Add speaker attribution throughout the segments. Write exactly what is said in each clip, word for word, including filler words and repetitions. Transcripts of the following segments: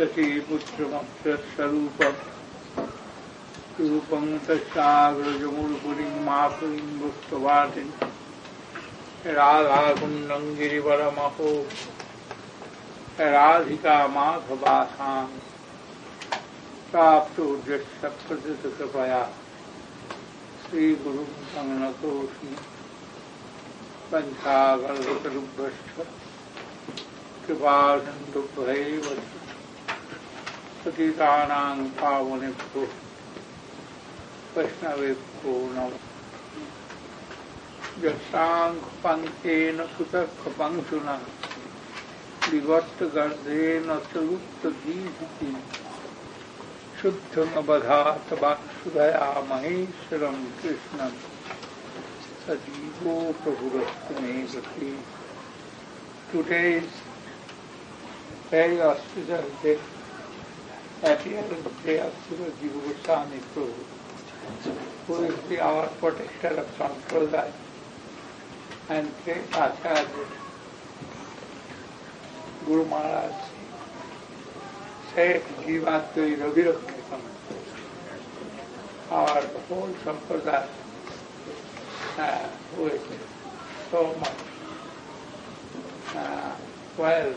Speaker 1: शचीपुत्रमक्षरस्वरूपम् रूपं तस्याग्रजमुरुपुरीं मातुरीं गुप्तवाटिं राधाकुण्डं गिरिवरमहो राधिका माधवासां प्राप्तोऽद्यक्षप्रथितकृपया श्रीगुरुं संनतोऽस्मि पञ्चागर्भतरुभ्यश्च कृपासिन्धुभ्यैव पतितानां पावनेभ्यो वैष्णवेभ्यो नमः। यशाङ्कपङ्केन सुतर्कपङ्क्तिना विवर्तगर्धेन चलुप्तदीधिति शुद्धमवधात वासुदया महेश्वरं कृष्णं सजीवो प्रभुरस्तु मे गति। Today is very auspicious day, thirtieth day of Srila Jiva Goswami Prabhu, who is the our protector of Sampradaya and great Acharya Guru Maharaj said Jivatmai Ravirakshakam. Our whole Sampradaya uh, who is so much uh, well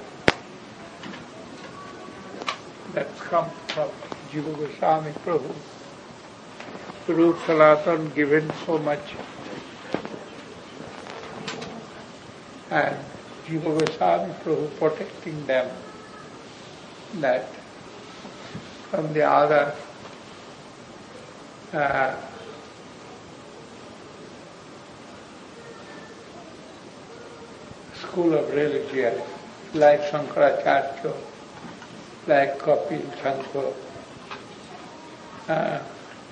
Speaker 1: that come from Jiva Goswami Prabhu. Rupa Sanatana given so much, and Jiva Goswami Prabhu protecting them, that from the other uh, school of religion, like Shankaracharya, like Kapil Shankar, uh,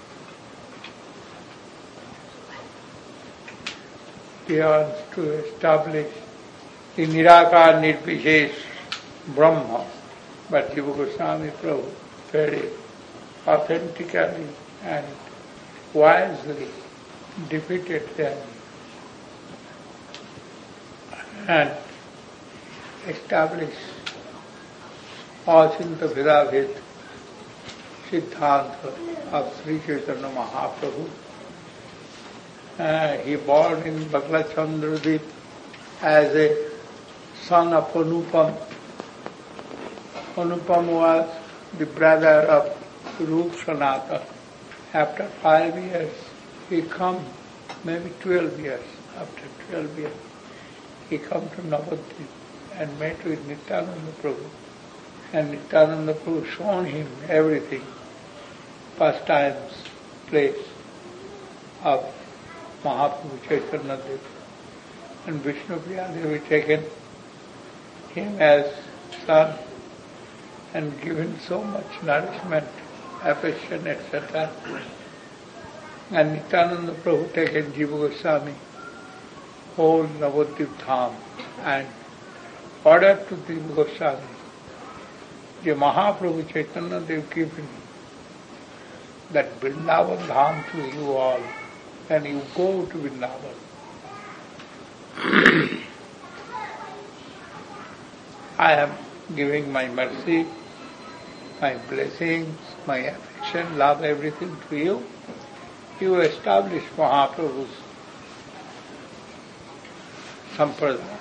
Speaker 1: he wants to establish the Nirakar Nirvishesh Brahma, but Jiva Goswami Prabhu very authentically and wisely defeated them and established Achinta Bhedabhed Siddhanta of Sri Chaitanya Mahaprabhu. Uh, he born in Bagla Chandradip as a son of Anupam. Anupam was the brother of Rupa Sanatana. After five years, he come, maybe twelve years, after twelve years, he come to Navadvip and met with Nityananda Prabhu. And Nityananda Prabhu shown him everything, pastimes, place of Mahaprabhu Chaitanya Dev. And Vishnu Priya Devi taken him as son and given so much nourishment, affection, et cetera. And Nityananda Prabhu taken Jiva Goswami, whole Navadvip Dham, and ordered to Jiva Goswami, the Mahaprabhu Chaitanya Dev given that Vrindavan Dham to you all, and you go to Vrindavan. I am giving my mercy, my blessings, my affection, love, everything to you. You establish Mahaprabhu's Sampradaya.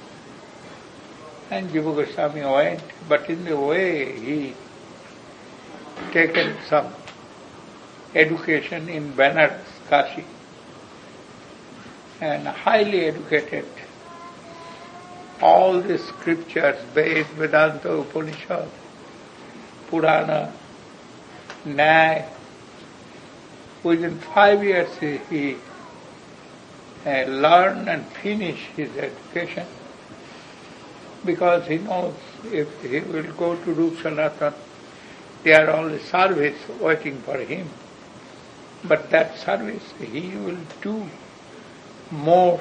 Speaker 1: And Jiva Goswami went, but in the way he taken some education in Banaras, Kashi, and highly educated. All the scriptures, Ved, Vedanta, Upanishad, Purana, Nyaya, within five years he, he uh, learned and finished his education, because he knows if he will go to Rupa Sanatana, there are only service waiting for him. But that service he will do more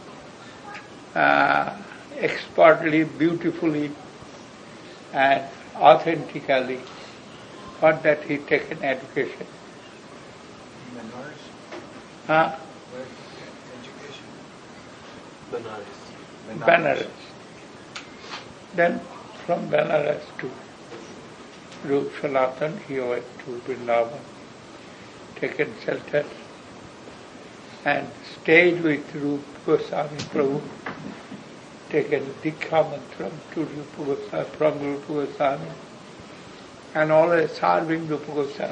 Speaker 1: uh, expertly, beautifully, and authentically. For that he taken education.
Speaker 2: Banaras?
Speaker 1: Huh?
Speaker 2: Where education? Banaras.
Speaker 1: Banaras. Then from Banaras to Rupa Sanatan, he went to Vrindavan, taken shelter, and stayed with Rupa Goswami Prabhu, taken Diksha Mantra to Rupa Goswami, from Rupa Goswami, and always serving Rupa Goswami.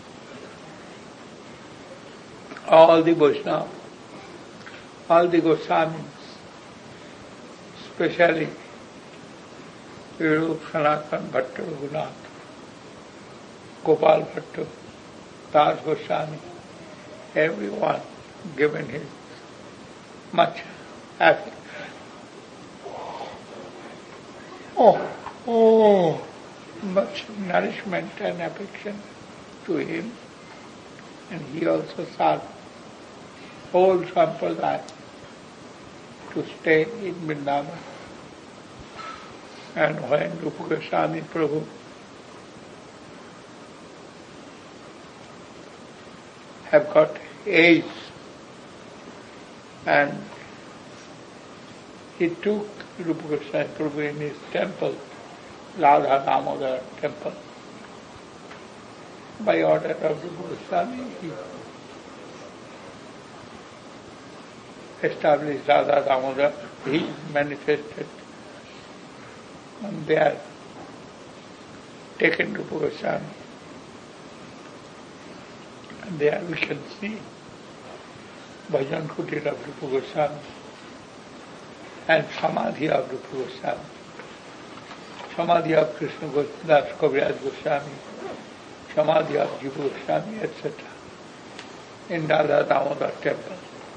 Speaker 1: All the Vaishnavas, all the Goswamis, especially Rupa Sanatan Bhatta Raghunath, Gopal Bhatta, Das Goswami, everyone given him much affection. Oh, oh, much nourishment and affection to him, and he also served whole sampradaya to stay in Vrindavan. And when Rupa Goswami Prabhu have got age, and he took Rupa Goswami Prabhu in his temple, Radha Damodar temple. By order of Rupa Goswami, he established Radha Damodar. He manifested, and they are taken Rupa Goswami. And there we can see Bhajan Kutir of Rupa Goswami and Samadhi of Rupa Goswami, Samadhi of Krishna Das Kaviraj Goswami, Samadhi of Jiva Goswami, et cetera in Radha Damodar temple.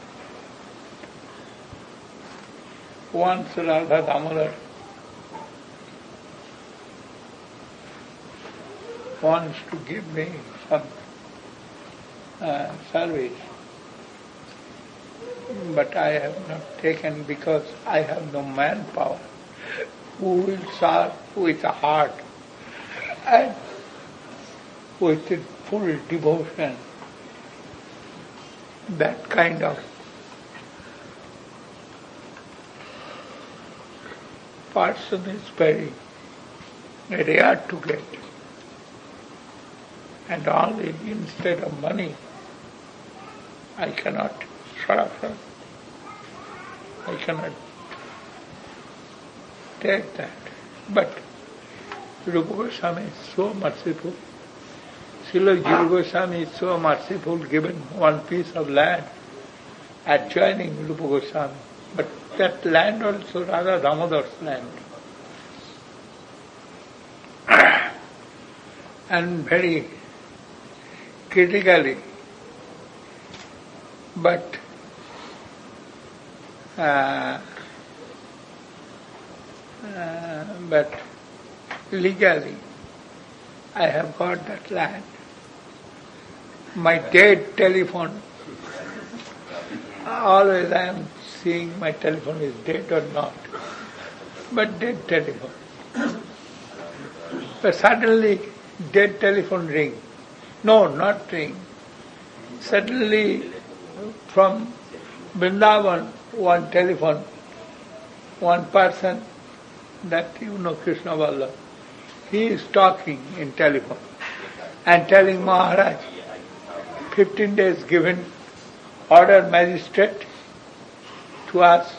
Speaker 1: Once Radha Damodar wants to give me some uh, service, but I have not taken because I have no manpower who will serve with a heart and with full devotion. That kind of person is very rare to get. And only instead of money, I cannot suffer. I cannot take that. But Rupa Goswami is so merciful. Srila Jiva Goswami is so merciful, given one piece of land adjoining Rupa Goswami. But that land also Radha Damodar's land. And very critically, but uh, uh, but legally, I have got that land. My dead telephone, always I am seeing my telephone is dead or not, but dead telephone. But suddenly, dead telephone ring. No, not ring. Suddenly, from Vrindavan, one telephone, one person, that you know Krishna Vallabh, he is talking in telephone and telling Maharaj, fifteen days given, order magistrate to us,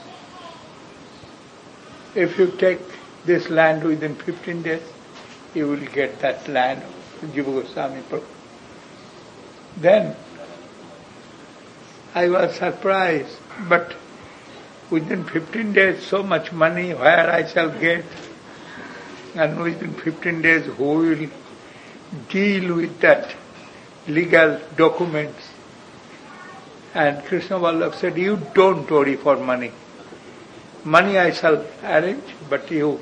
Speaker 1: if you take this land within fifteen days, you will get that land of Jiva Goswami Prabhu. Then I was surprised, but within fifteen days so much money where I shall get, and within fifteen days who will deal with that legal documents. And Krishna Vallabh said, you don't worry for money. Money I shall arrange, but you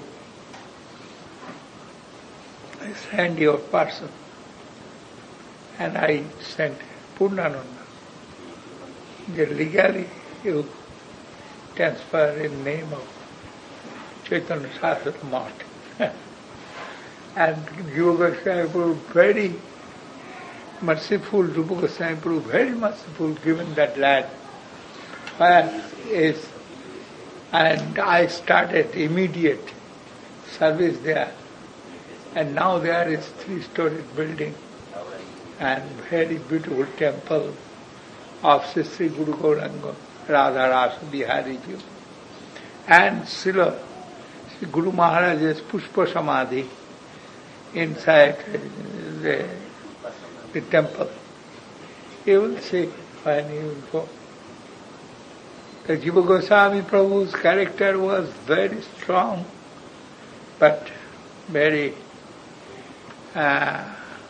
Speaker 1: send your person. And I sent Purnananda. The legally you transfer in name of Chaitanya Saraswati Math. And Jiva Goswami Prabhu very merciful, Rupa Goswami Prabhu very merciful, given that land. Where is, and I started immediate service there. And now there is three-storied building and very beautiful temple of Sri Guru Gauranga, Radha Rasa Bihari Ji. And Srila Sri Guru Maharaj's Pushpa Samadhi inside the, the temple. You will see when you go. The Jiva Goswami Prabhu's character was very strong, but very uh,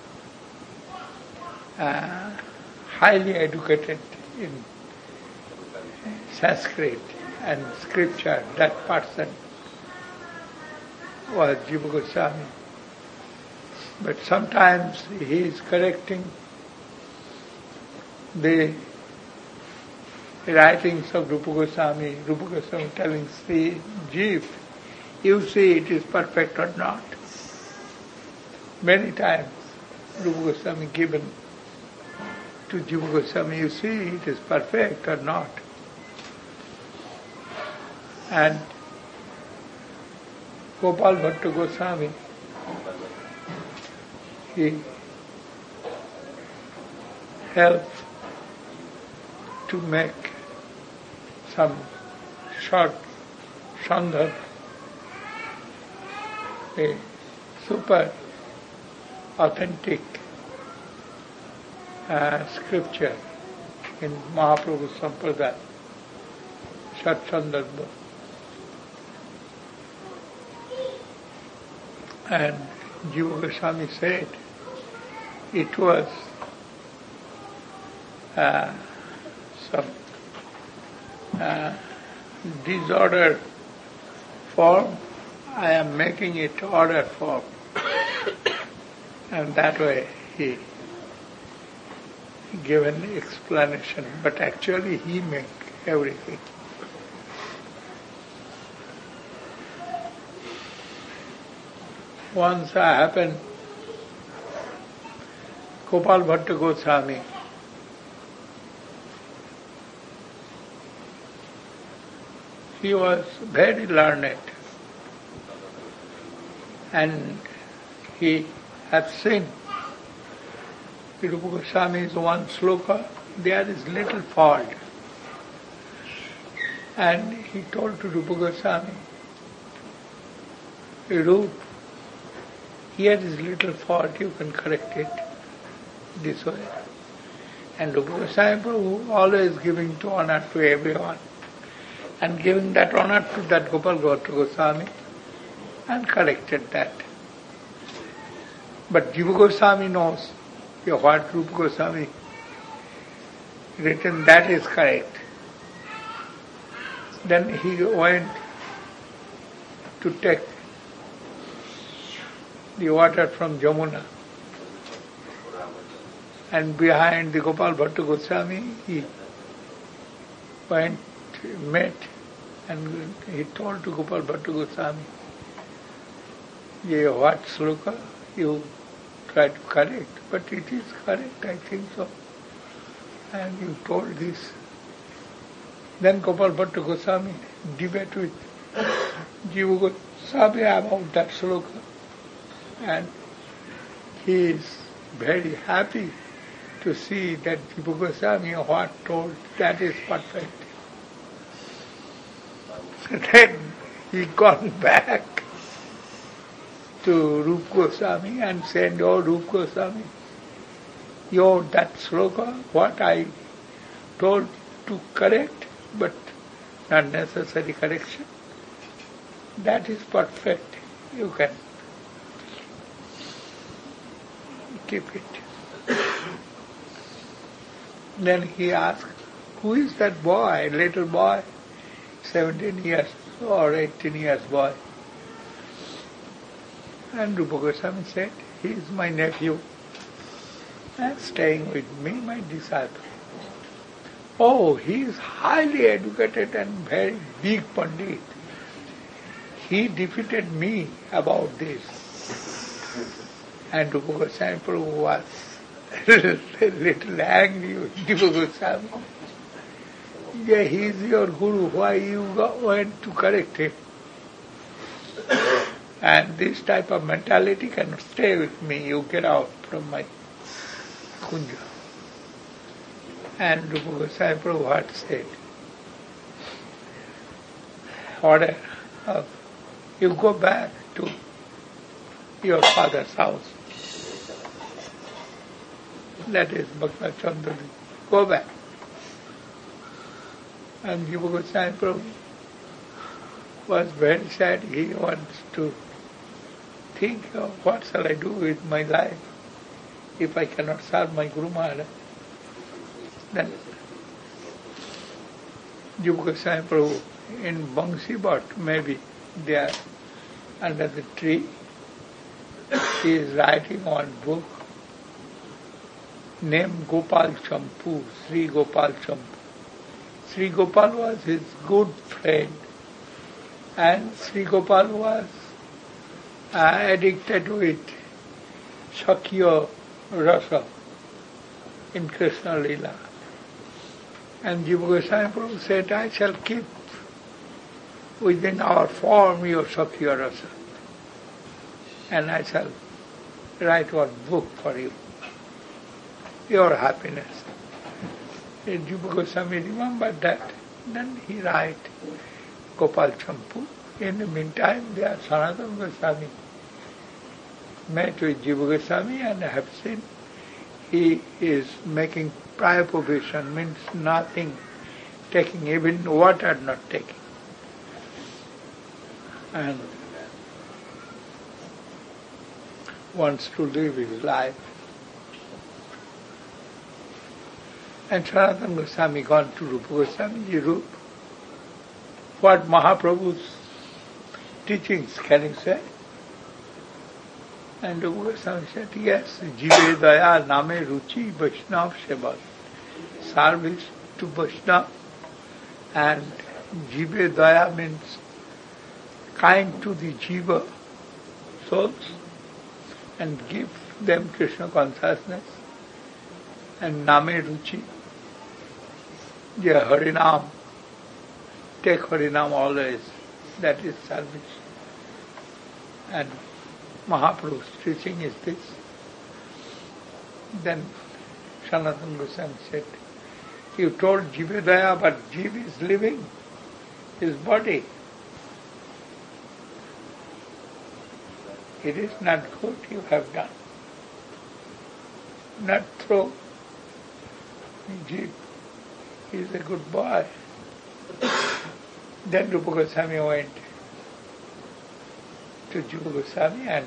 Speaker 1: uh, highly educated in Sanskrit and scripture. That person was Jiva Goswami. But sometimes he is correcting the writings of Rupa Goswami, Rupa Goswami telling Sri Jeev, you see it is perfect or not. Many times Rupa Goswami given to Jiva Goswami, you see it is perfect or not. And Gopal Bhatta Goswami, he helped to make some short sandarbha, a super authentic uh, scripture in Mahaprabhu Sampradaya, short sandarbha. And Jiva Goswami said it was uh, some uh, disorder form, I am making it order form. And that way he gave an explanation, but actually he made everything. Once I happened, Gopal Bhatta Goswami, he was very learned and he had seen Rupa Goswami's one sloka, there is little fault. And he told to Rupa Goswami, Rupa, here is little fault, you can correct it this way. And Rupa Goswami Prabhu always giving to honor to everyone, and giving that honor to that Gopal Bhatta Goswami, and corrected that. But Jiva Goswami knows what Rupa Goswami written, that is correct. Then he went to take the water from Jamuna, and behind the Gopal Bhatta Goswami he went, met, and he told to Gopal Bhatta Goswami, yeah, what sloka you try to correct, but it is correct, I think so. And you told this. Then Gopal Bhatta Goswami debate with Jiva Goswami about that sloka. And he is very happy to see that Jiva Goswami what told, that is perfect. Then he gone back to Rupa Goswami and said, oh Rupa Goswami, your that sloka, what I told to correct, but not necessary correction, that is perfect. You can keep it. Then he asked, who is that boy, little boy, seventeen years or eighteen years boy? And Rupa Goswami said, he is my nephew and staying with me, my disciple. Oh, he is highly educated and very big Pandit. He defeated me about this. And Rupa Goswami Prabhu was a little angry with Rupa Goswami. Yeah, he is your guru, why you went to correct him? And this type of mentality cannot stay with me. You get out from my kunja. And Rupa Goswami Prabhupada said, order, uh, you go back to your father's house. That is Bhakta Chandra. Go back. And Rupa Goswami Prabhupada was very sad. He wants to think of what shall I do with my life if I cannot serve my Guru Maharaj. Then Rupa Goswami Prabhu in Bangsibat, maybe there under the tree, he is writing one book named Gopal Champu, Sri Gopal Champu. Sri Gopal was his good friend, and Sri Gopal was uh, addicted with Shakya Rasa in Krishna Lila. And Jiva Goswami Prabhu said, I shall keep within our form your Shakya Rasa, and I shall write one book for you, your happiness. And Jiva Goswami remembered that. Then he write Gopal Champu. In the meantime, there Sanatana Goswami met with Jiva Goswami and have seen he is making prior provision, means nothing taking, even water not taking. And wants to live his life. And Sanatana Goswami gone to Rupa Goswami, Rupa, what Mahaprabhu's teachings can you say? And Rupa Goswami said, yes, Jive Daya Name Ruchi Vaishnav Seva. Service to Vaishnav, and Jive Daya means kind to the Jiva souls and give them Krishna consciousness, and Name Ruchi, yeah, Harinam, take Harinam always, that is service. And Mahaprabhu's teaching is this. Then Sanatana Goswami said, you told Jivedaya, but Jiva is living, his body. It is not good you have done. Not throw Jiva. He is a good boy. Then Rupa Goswami went to Jiva Goswami and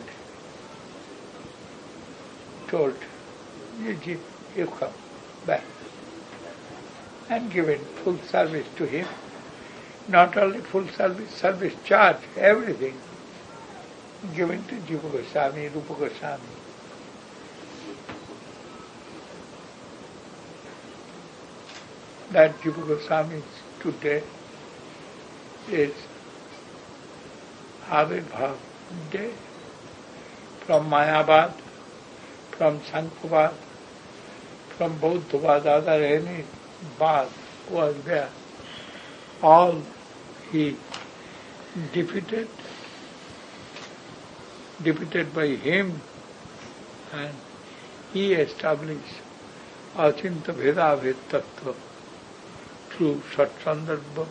Speaker 1: told, you Jiva, you come back. And given full service to him. Not only full service, service charge, everything given to Jiva Goswami, Rupa Goswami. That Jiva Goswami today is Avirbhav Day from Mayabad, from Sankhabad, from Bauddhabad, other any Bad was there. All he defeated, defeated by him, and he established Achinta Veda Ved Tattva through Satsandarbha.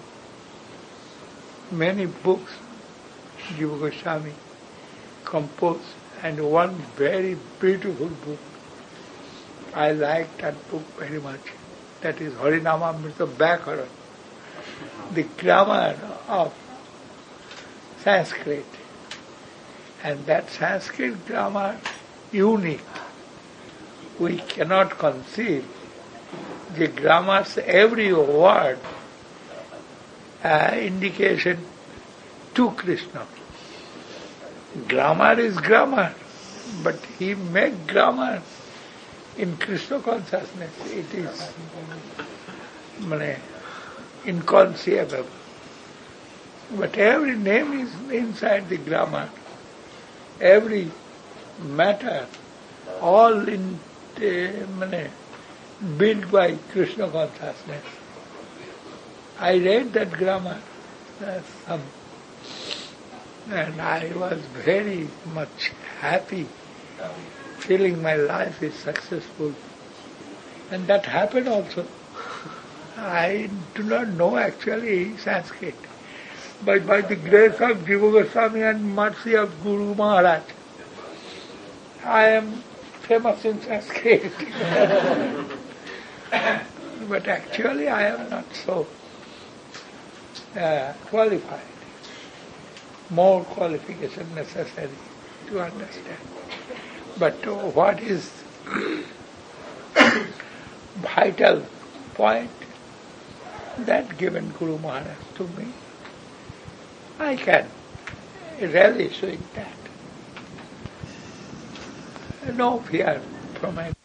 Speaker 1: Many books Jiva Goswami composed, and one very beautiful book. I like that book very much. That is Harinamamrita Vyakaran, the grammar of Sanskrit. And that Sanskrit grammar unique. We cannot conceive the grammars, every word uh, indication to Krishna. Grammar is grammar, but he make grammar in Krishna consciousness. It is mane, inconceivable. But every name is inside the grammar. Every matter, all in uh, mane, built by Krishna consciousness. I read that grammar. Uh, some And I was very much happy, feeling my life is successful. And that happened also. I do not know actually Sanskrit. But by the grace of Jiva Goswami and mercy of Guru Maharaj, I am famous in Sanskrit. But actually I am not so uh, qualified. More qualification necessary to understand. But uh, what is vital point that given Guru Maharaj to me, I can relish with that. No fear from any.